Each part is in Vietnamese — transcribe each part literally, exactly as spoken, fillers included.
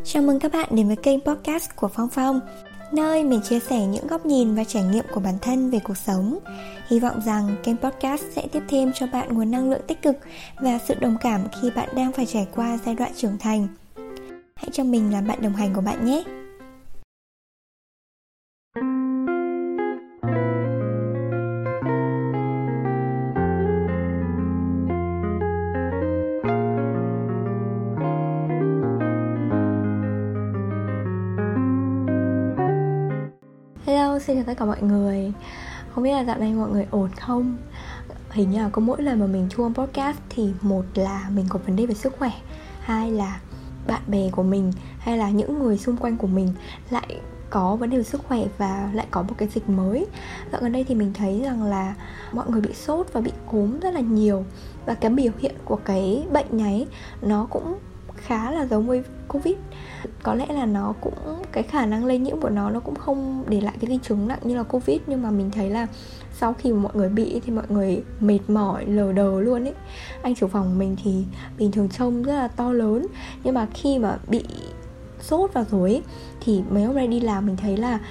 Chào mừng các bạn đến với kênh podcast của Phong Phong, nơi mình chia sẻ những góc nhìn và trải nghiệm của bản thân về cuộc sống. Hy vọng rằng kênh podcast sẽ tiếp thêm cho bạn nguồn năng lượng tích cực và sự đồng cảm khi bạn đang phải trải qua giai đoạn trưởng thành. Hãy cho mình làm bạn đồng hành của bạn nhé! Hello, xin chào tất cả mọi người. Không biết là dạo này mọi người ổn không? Hình như là có mỗi lần mà mình thu âm podcast thì một là mình có vấn đề về sức khỏe, hai là bạn bè của mình hay là những người xung quanh của mình lại có vấn đề về sức khỏe và lại có một cái dịch mới. Dạo gần đây thì mình thấy rằng là mọi người bị sốt và bị cúm rất là nhiều. Và cái biểu hiện của cái bệnh này nó cũng khá là giống với Covid. Có lẽ là nó cũng, cái khả năng lây nhiễm của nó nó cũng không để lại cái di chứng nặng như là Covid. Nhưng mà mình thấy là sau khi mà mọi người bị thì mọi người mệt mỏi, lờ đờ luôn ấy. Anh chủ phòng của mình thì bình thường trông rất là to lớn, nhưng mà khi mà bị sốt vào rồi ấy, thì mấy hôm nay đi làm mình thấy là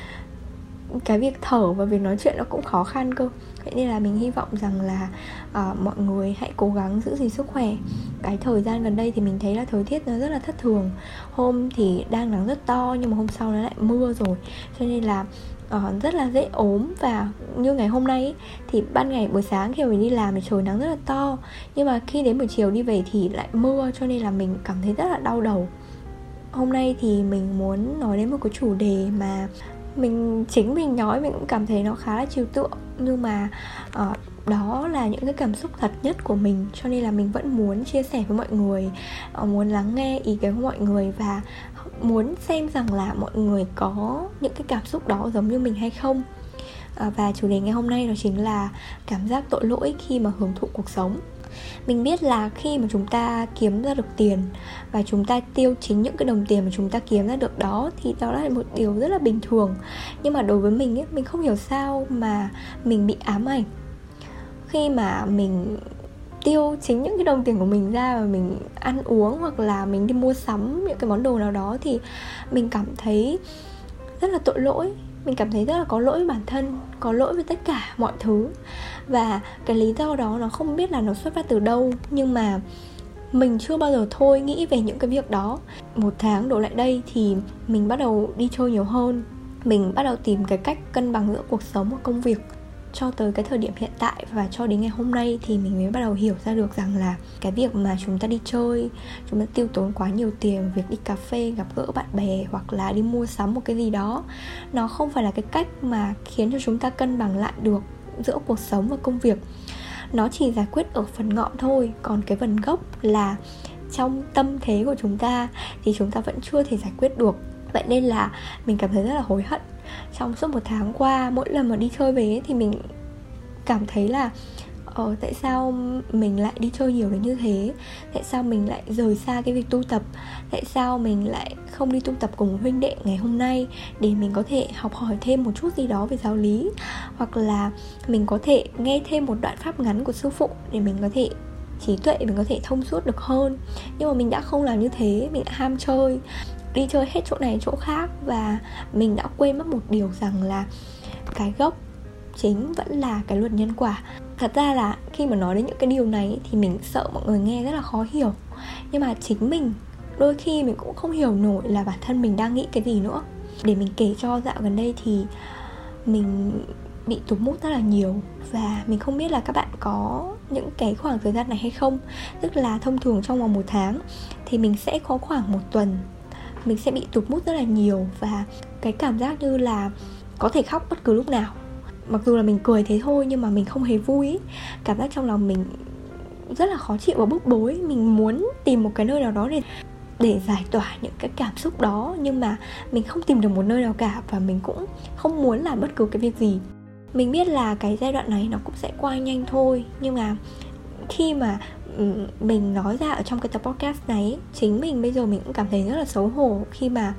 cái việc thở và việc nói chuyện nó cũng khó khăn cơ. Vậy nên là mình hy vọng rằng là uh, mọi người hãy cố gắng giữ gìn sức khỏe. Cái thời gian gần đây thì mình thấy là thời tiết nó rất là thất thường. Hôm thì đang nắng rất to nhưng mà hôm sau nó lại mưa rồi, cho nên là uh, rất là dễ ốm. Và như ngày hôm nay ấy, thì ban ngày buổi sáng khi mà mình đi làm thì trời nắng rất là to, nhưng mà khi đến buổi chiều đi về thì lại mưa, cho nên là mình cảm thấy rất là đau đầu. Hôm nay thì mình muốn nói đến một cái chủ đề mà mình chính mình nói mình cũng cảm thấy nó khá là trừu tượng, nhưng mà uh, đó là những cái cảm xúc thật nhất của mình, cho nên là mình vẫn muốn chia sẻ với mọi người, uh, muốn lắng nghe ý kiến của mọi người và muốn xem rằng là mọi người có những cái cảm xúc đó giống như mình hay không. uh, Và chủ đề ngày hôm nay đó chính là cảm giác tội lỗi khi mà hưởng thụ cuộc sống. Mình biết là khi mà chúng ta kiếm ra được tiền và chúng ta tiêu chính những cái đồng tiền mà chúng ta kiếm ra được đó thì đó là một điều rất là bình thường. Nhưng mà đối với mình ấy, mình không hiểu sao mà mình bị ám ảnh. Khi mà mình tiêu chính những cái đồng tiền của mình ra và mình ăn uống hoặc là mình đi mua sắm những cái món đồ nào đó thì mình cảm thấy rất là tội lỗi. Mình cảm thấy rất là có lỗi với bản thân, có lỗi với tất cả mọi thứ. Và cái lý do đó nó không biết là nó xuất phát từ đâu, nhưng mà mình chưa bao giờ thôi nghĩ về những cái việc đó. Một tháng đổ lại đây thì mình bắt đầu đi chơi nhiều hơn. Mình bắt đầu tìm cái cách cân bằng giữa cuộc sống và công việc. Cho tới cái thời điểm hiện tại và cho đến ngày hôm nay thì mình mới bắt đầu hiểu ra được rằng là cái việc mà chúng ta đi chơi, chúng ta tiêu tốn quá nhiều tiền, việc đi cà phê, gặp gỡ bạn bè hoặc là đi mua sắm một cái gì đó, nó không phải là cái cách mà khiến cho chúng ta cân bằng lại được giữa cuộc sống và công việc. Nó chỉ giải quyết ở phần ngọn thôi, còn cái phần gốc là trong tâm thế của chúng ta thì chúng ta vẫn chưa thể giải quyết được. Vậy nên là mình cảm thấy rất là hối hận. Trong suốt một tháng qua, mỗi lần mà đi chơi về thì mình cảm thấy là Ờ, tại sao mình lại đi chơi nhiều đến như thế? Tại sao mình lại rời xa cái việc tu tập? Tại sao mình lại không đi tu tập cùng huynh đệ ngày hôm nay để mình có thể học hỏi thêm một chút gì đó về giáo lý? Hoặc là mình có thể nghe thêm một đoạn pháp ngắn của sư phụ để mình có thể trí tuệ, mình có thể thông suốt được hơn. Nhưng mà mình đã không làm như thế, mình đã ham chơi, đi chơi hết chỗ này chỗ khác. Và mình đã quên mất một điều rằng là cái gốc chính vẫn là cái luật nhân quả. Thật ra là khi mà nói đến những cái điều này thì mình sợ mọi người nghe rất là khó hiểu. Nhưng mà chính mình đôi khi mình cũng không hiểu nổi là bản thân mình đang nghĩ cái gì nữa. Để mình kể cho, dạo gần đây thì mình bị tụt mood rất là nhiều. Và mình không biết là các bạn có những cái khoảng thời gian này hay không. Tức là thông thường trong vòng một tháng thì mình sẽ có khoảng một tuần mình sẽ bị tụt mood rất là nhiều. Và cái cảm giác như là có thể khóc bất cứ lúc nào. Mặc dù là mình cười thế thôi nhưng mà mình không hề vui ấy. Cảm giác trong lòng mình rất là khó chịu và bức bối. Mình muốn tìm một cái nơi nào đó để, để giải tỏa những cái cảm xúc đó, nhưng mà mình không tìm được một nơi nào cả. Và mình cũng không muốn làm bất cứ cái việc gì. Mình biết là cái giai đoạn này nó cũng sẽ qua nhanh thôi, nhưng mà khi mà mình nói ra ở trong cái tập podcast này, chính mình bây giờ mình cũng cảm thấy rất là xấu hổ. Khi mà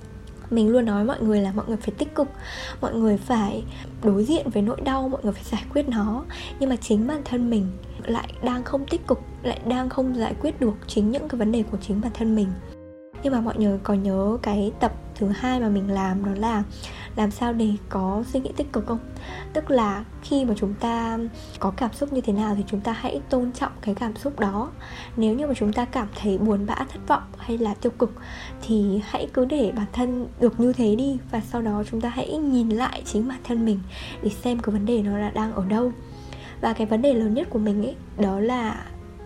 mình luôn nói mọi người là mọi người phải tích cực, mọi người phải đối diện với nỗi đau, mọi người phải giải quyết nó. Nhưng mà chính bản thân mình lại đang không tích cực, lại đang không giải quyết được chính những cái vấn đề của chính bản thân mình. Nhưng mà mọi người có nhớ cái tập thứ hai mà mình làm, đó là làm sao để có suy nghĩ tích cực không? Tức là khi mà chúng ta có cảm xúc như thế nào thì chúng ta hãy tôn trọng cái cảm xúc đó. Nếu như mà chúng ta cảm thấy buồn bã, thất vọng hay là tiêu cực thì hãy cứ để bản thân được như thế đi. Và sau đó chúng ta hãy nhìn lại chính bản thân mình để xem cái vấn đề nó là đang ở đâu. Và cái vấn đề lớn nhất của mình ấy, đó là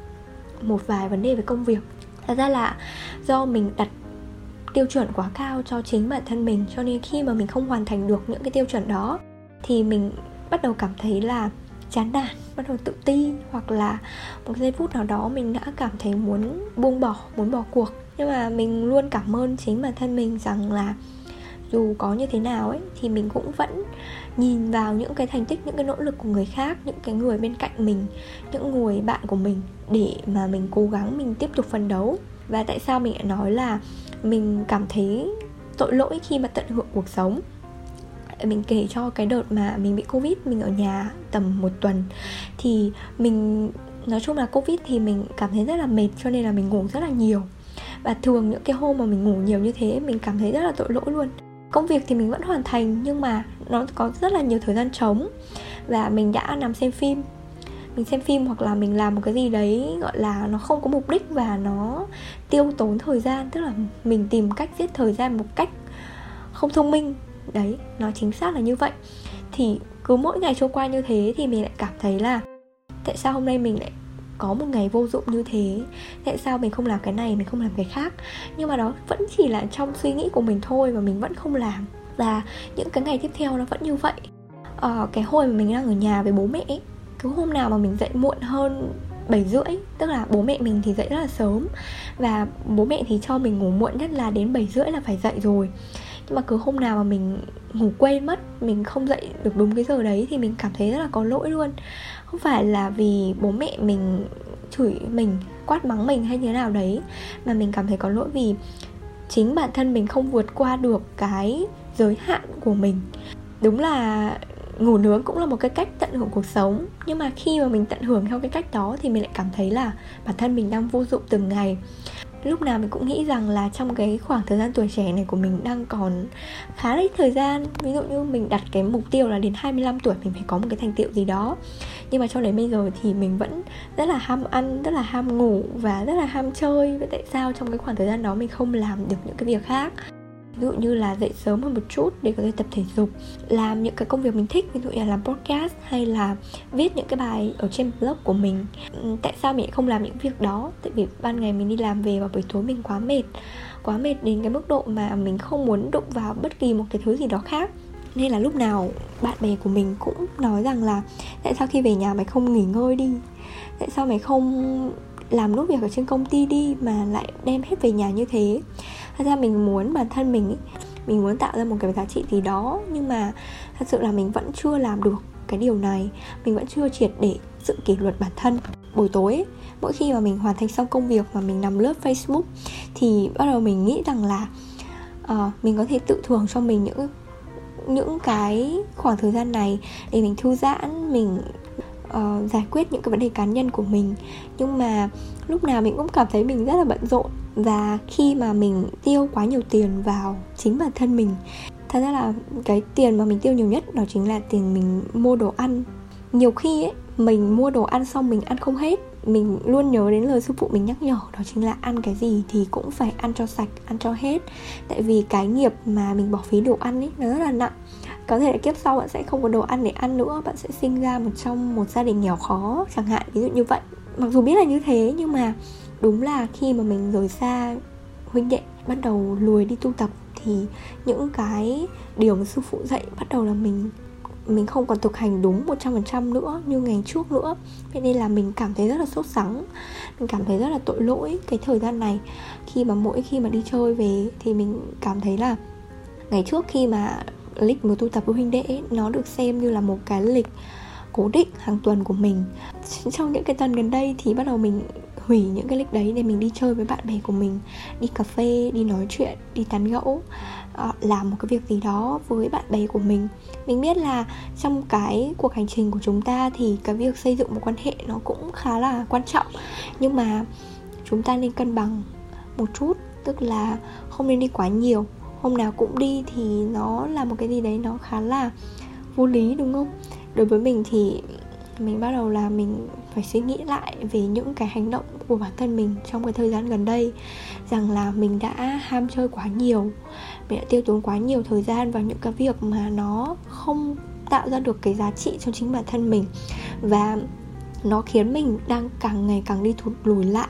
một vài vấn đề về công việc. Thật ra là do mình đặt tiêu chuẩn quá cao cho chính bản thân mình, cho nên khi mà mình không hoàn thành được những cái tiêu chuẩn đó thì mình bắt đầu cảm thấy là chán nản, bắt đầu tự ti, hoặc là một giây phút nào đó mình đã cảm thấy muốn buông bỏ, muốn bỏ cuộc. Nhưng mà mình luôn cảm ơn chính bản thân mình rằng là dù có như thế nào ấy thì mình cũng vẫn nhìn vào những cái thành tích, những cái nỗ lực của người khác, những cái người bên cạnh mình, những người bạn của mình, để mà mình cố gắng, mình tiếp tục phấn đấu. Và tại sao mình lại nói là mình cảm thấy tội lỗi khi mà tận hưởng cuộc sống? Mình kể cho cái đợt mà mình bị Covid, mình ở nhà tầm một tuần. Thì mình, nói chung là Covid thì mình cảm thấy rất là mệt, cho nên là mình ngủ rất là nhiều. Và thường những cái hôm mà mình ngủ nhiều như thế, mình cảm thấy rất là tội lỗi luôn. Công việc thì mình vẫn hoàn thành, nhưng mà nó có rất là nhiều thời gian trống. Và mình đã nằm xem phim Mình xem phim hoặc là mình làm một cái gì đấy gọi là nó không có mục đích và nó tiêu tốn thời gian. Tức là mình tìm cách giết thời gian một cách không thông minh. Đấy, nó chính xác là như vậy. Thì cứ mỗi ngày trôi qua như thế thì mình lại cảm thấy là tại sao hôm nay mình lại có một ngày vô dụng như thế? Tại sao mình không làm cái này, mình không làm cái khác? Nhưng mà đó vẫn chỉ là trong suy nghĩ của mình thôi, và mình vẫn không làm. Và những cái ngày tiếp theo nó vẫn như vậy. Ờ, cái hồi mà mình đang ở nhà với bố mẹ ấy, cứ hôm nào mà mình dậy muộn hơn bảy rưỡi, tức là bố mẹ mình thì dậy rất là sớm, và bố mẹ thì cho mình ngủ muộn nhất là đến bảy rưỡi là phải dậy rồi. Nhưng mà cứ hôm nào mà mình ngủ quên mất, mình không dậy được đúng cái giờ đấy thì mình cảm thấy rất là có lỗi luôn. Không phải là vì bố mẹ mình chửi mình, quát mắng mình hay như thế nào đấy, mà mình cảm thấy có lỗi vì chính bản thân mình không vượt qua được cái giới hạn của mình. Đúng là ngủ nướng cũng là một cái cách tận hưởng cuộc sống, nhưng mà khi mà mình tận hưởng theo cái cách đó thì mình lại cảm thấy là bản thân mình đang vô dụng từng ngày. Lúc nào mình cũng nghĩ rằng là trong cái khoảng thời gian tuổi trẻ này của mình đang còn khá là ít thời gian. Ví dụ như mình đặt cái mục tiêu là đến hai mươi lăm tuổi mình phải có một cái thành tựu gì đó. Nhưng mà cho đến bây giờ thì mình vẫn rất là ham ăn, rất là ham ngủ và rất là ham chơi. Vậy tại sao trong cái khoảng thời gian đó mình không làm được những cái việc khác? Ví dụ như là dậy sớm hơn một chút để có thể tập thể dục, làm những cái công việc mình thích, ví dụ như là làm podcast hay là viết những cái bài ở trên blog của mình. Tại sao mình không làm những việc đó? Tại vì ban ngày mình đi làm về và buổi tối mình quá mệt Quá mệt đến cái mức độ mà mình không muốn đụng vào bất kỳ một cái thứ gì đó khác. Nên là lúc nào bạn bè của mình cũng nói rằng là tại sao khi về nhà mày không nghỉ ngơi đi? Tại sao mày không làm nốt việc ở trên công ty đi mà lại đem hết về nhà như thế? Thật ra mình muốn bản thân mình ý, mình muốn tạo ra một cái giá trị gì đó, nhưng mà thật sự là mình vẫn chưa làm được cái điều này. Mình vẫn chưa triệt để sự kỷ luật bản thân. Buổi tối ấy, mỗi khi mà mình hoàn thành xong công việc mà mình nằm lướt Facebook thì bắt đầu mình nghĩ rằng là uh, mình có thể tự thưởng cho mình những những cái khoảng thời gian này để mình thư giãn, mình uh, giải quyết những cái vấn đề cá nhân của mình. Nhưng mà lúc nào mình cũng cảm thấy mình rất là bận rộn. Và khi mà mình tiêu quá nhiều tiền vào chính bản thân mình, thật ra là cái tiền mà mình tiêu nhiều nhất đó chính là tiền mình mua đồ ăn. Nhiều khi ấy, mình mua đồ ăn xong mình ăn không hết. Mình luôn nhớ đến lời sư phụ mình nhắc nhở, đó chính là ăn cái gì thì cũng phải ăn cho sạch, ăn cho hết. Tại vì cái nghiệp mà mình bỏ phí đồ ăn ấy, nó rất là nặng. Có thể là kiếp sau bạn sẽ không có đồ ăn để ăn nữa, bạn sẽ sinh ra một trong một gia đình nghèo khó chẳng hạn, ví dụ như vậy. Mặc dù biết là như thế, nhưng mà đúng là khi mà mình rời xa huynh đệ, bắt đầu lùi đi tu tập, thì những cái điều mà sư phụ dạy bắt đầu là mình Mình không còn thực hành đúng một trăm phần trăm nữa như ngày trước nữa. Vậy nên là mình cảm thấy rất là sốt sắng. Mình cảm thấy rất là tội lỗi cái thời gian này. Khi mà mỗi khi mà đi chơi về thì mình cảm thấy là ngày trước khi mà lịch một tu tập với huynh đệ ấy, nó được xem như là một cái lịch cố định hàng tuần của mình. Trong những cái tuần gần đây thì bắt đầu mình hủy những cái lịch đấy để mình đi chơi với bạn bè của mình, đi cà phê, đi nói chuyện, đi tán gẫu, uh, làm một cái việc gì đó với bạn bè của mình. Mình biết là trong cái cuộc hành trình của chúng ta thì cái việc xây dựng một quan hệ nó cũng khá là quan trọng, nhưng mà chúng ta nên cân bằng một chút. Tức là không nên đi quá nhiều. Hôm nào cũng đi thì nó là một cái gì đấy nó khá là vô lý, đúng không? Đối với mình thì mình bắt đầu là mình phải suy nghĩ lại về những cái hành động của bản thân mình trong cái thời gian gần đây. Rằng là mình đã ham chơi quá nhiều, mình đã tiêu tốn quá nhiều thời gian vào những cái việc mà nó không tạo ra được cái giá trị cho chính bản thân mình. Và nó khiến mình đang càng ngày càng đi thụt lùi lại,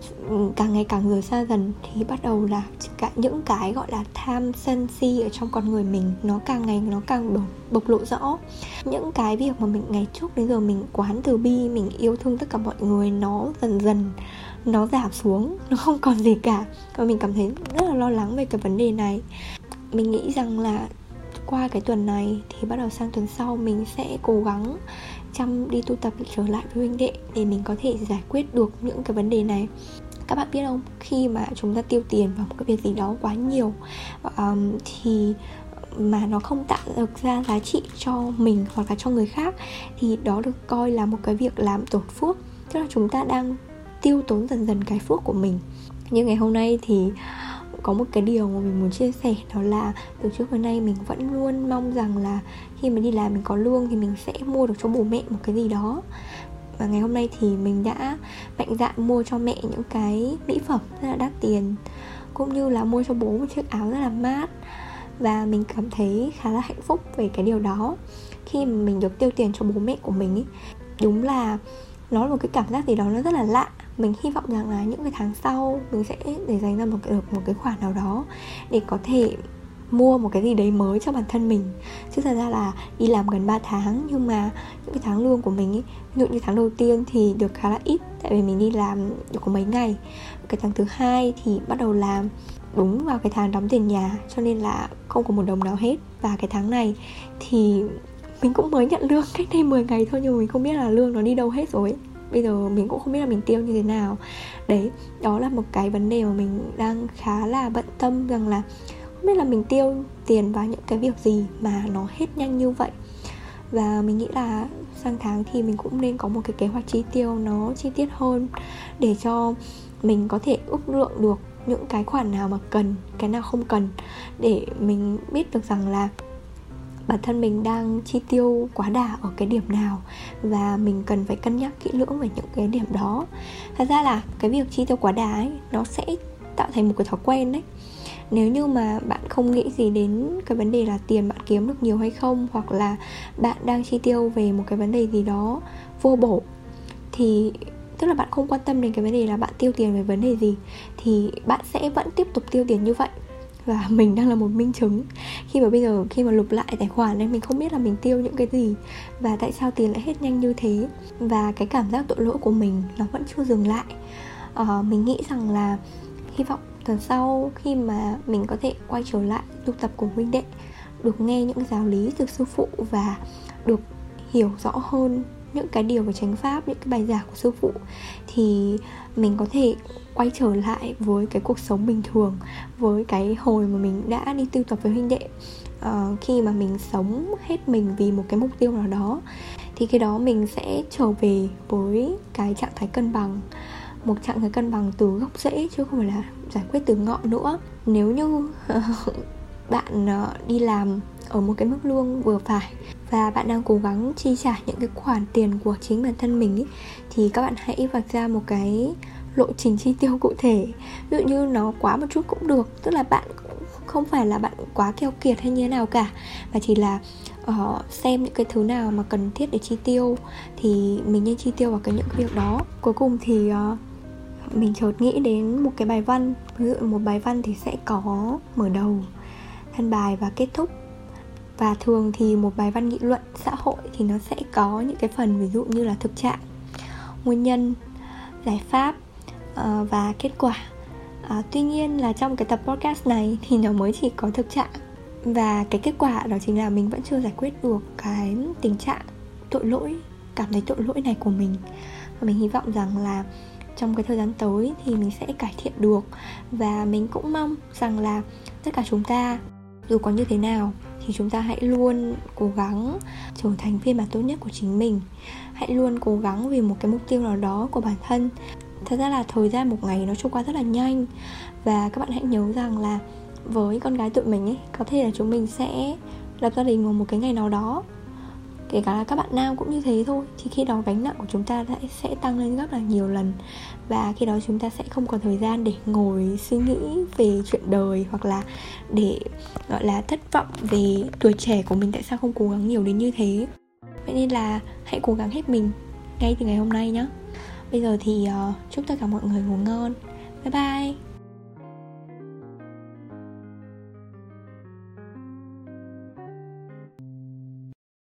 càng ngày càng rời xa dần. Thì bắt đầu là cả những cái gọi là tham sân si ở trong con người mình nó càng ngày nó càng bộc, bộc lộ rõ. Những cái việc mà mình ngày trước đến giờ mình quán từ bi, mình yêu thương tất cả mọi người, nó dần dần nó giảm xuống, nó không còn gì cả. Và mình cảm thấy rất là lo lắng về cái vấn đề này. Mình nghĩ rằng là qua cái tuần này thì bắt đầu sang tuần sau mình sẽ cố gắng chăm đi tu tập trở lại với huynh đệ để mình có thể giải quyết được những cái vấn đề này. Các bạn biết không, khi mà chúng ta tiêu tiền vào một cái việc gì đó quá nhiều um, thì mà nó không tạo được ra giá trị cho mình hoặc là cho người khác, thì đó được coi là một cái việc làm tổn phước. Tức là chúng ta đang tiêu tốn dần dần cái phước của mình. Nhưng ngày hôm nay thì có một cái điều mà mình muốn chia sẻ, đó là từ trước đến nay mình vẫn luôn mong rằng là khi mà đi làm mình có lương thì mình sẽ mua được cho bố mẹ một cái gì đó. Và ngày hôm nay thì mình đã mạnh dạn mua cho mẹ những cái mỹ phẩm rất là đắt tiền, cũng như là mua cho bố một chiếc áo rất là mát. Và mình cảm thấy khá là hạnh phúc về cái điều đó. Khi mà mình được tiêu tiền cho bố mẹ của mình ấy, đúng là nó là một cái cảm giác gì đó nó rất là lạ. Mình hy vọng rằng là những cái tháng sau mình sẽ để dành ra một cái, được một cái khoản nào đó để có thể mua một cái gì đấy mới cho bản thân mình. Chứ thật ra là đi làm gần ba tháng, nhưng mà những cái tháng lương của mình ấy, ví dụ như tháng đầu tiên thì được khá là ít, tại vì mình đi làm được có mấy ngày. Cái tháng thứ hai thì bắt đầu làm đúng vào cái tháng đóng tiền nhà, cho nên là không có một đồng nào hết. Và cái tháng này thì mình cũng mới nhận lương cách đây mười ngày thôi, nhưng mà mình không biết là lương nó đi đâu hết rồi. Bây giờ mình cũng không biết là mình tiêu như thế nào. Đấy, đó là một cái vấn đề mà mình đang khá là bận tâm, rằng là không biết là mình tiêu tiền vào những cái việc gì mà nó hết nhanh như vậy. Và mình nghĩ là sang tháng thì mình cũng nên có một cái kế hoạch chi tiêu nó chi tiết hơn, để cho mình có thể ước lượng được những cái khoản nào mà cần, cái nào không cần, để mình biết được rằng là bản thân mình đang chi tiêu quá đà ở cái điểm nào, và mình cần phải cân nhắc kỹ lưỡng về những cái điểm đó. Thật ra là cái việc chi tiêu quá đà ấy, nó sẽ tạo thành một cái thói quen đấy. Nếu như mà bạn không nghĩ gì đến cái vấn đề là tiền bạn kiếm được nhiều hay không, hoặc là bạn đang chi tiêu về một cái vấn đề gì đó vô bổ, thì tức là bạn không quan tâm đến cái vấn đề là bạn tiêu tiền về vấn đề gì, thì bạn sẽ vẫn tiếp tục tiêu tiền như vậy. Và mình đang là một minh chứng. Khi mà bây giờ khi mà lục lại tài khoản nên mình không biết là mình tiêu những cái gì, và tại sao tiền lại hết nhanh như thế. Và cái cảm giác tội lỗi của mình nó vẫn chưa dừng lại. à, Mình nghĩ rằng là hy vọng tuần sau khi mà mình có thể quay trở lại tu tập cùng huynh đệ, được nghe những giáo lý từ sư phụ, và được hiểu rõ hơn những cái điều về chánh pháp, những cái bài giảng của sư phụ, thì mình có thể quay trở lại với cái cuộc sống bình thường, với cái hồi mà mình đã đi tu tập với huynh đệ. uh, Khi mà mình sống hết mình vì một cái mục tiêu nào đó, thì khi đó mình sẽ trở về với cái trạng thái cân bằng. Một trạng thái cân bằng từ gốc rễ, chứ không phải là giải quyết từ ngọn nữa. Nếu như bạn đi làm ở một cái mức lương vừa phải, và bạn đang cố gắng chi trả những cái khoản tiền của chính bản thân mình ý, thì các bạn hãy vạch ra một cái lộ trình chi tiêu cụ thể. Ví dụ như nó quá một chút cũng được, tức là bạn không phải là bạn quá keo kiệt hay như thế nào cả, mà chỉ là uh, xem những cái thứ nào mà cần thiết để chi tiêu thì mình nên chi tiêu vào cái những cái việc đó. Cuối cùng thì uh, mình chợt nghĩ đến một cái bài văn. Ví dụ một bài văn thì sẽ có mở đầu, thân bài và kết thúc. Và thường thì một bài văn nghị luận xã hội thì nó sẽ có những cái phần ví dụ như là thực trạng, nguyên nhân, giải pháp uh, và kết quả. uh, Tuy nhiên là trong cái tập podcast này thì nó mới chỉ có thực trạng. Và cái kết quả đó chính là mình vẫn chưa giải quyết được cái tình trạng tội lỗi, cảm thấy tội lỗi này của mình. Và mình hy vọng rằng là trong cái thời gian tới thì mình sẽ cải thiện được. Và mình cũng mong rằng là tất cả chúng ta, dù có như thế nào thì chúng ta hãy luôn cố gắng trở thành phiên bản tốt nhất của chính mình. Hãy luôn cố gắng vì một cái mục tiêu nào đó của bản thân. Thật ra là thời gian một ngày nó trôi qua rất là nhanh. Và các bạn hãy nhớ rằng là với con gái tụi mình ấy, có thể là chúng mình sẽ lập gia đình vào một cái ngày nào đó. Kể cả là các bạn nam cũng như thế thôi. Thì khi đó gánh nặng của chúng ta sẽ tăng lên rất là nhiều lần. Và khi đó chúng ta sẽ không còn thời gian để ngồi suy nghĩ về chuyện đời, hoặc là để gọi là thất vọng về tuổi trẻ của mình tại sao không cố gắng nhiều đến như thế. Vậy nên là hãy cố gắng hết mình ngay từ ngày hôm nay nhé. Bây giờ thì uh, chúc tất cả mọi người ngủ ngon. Bye bye.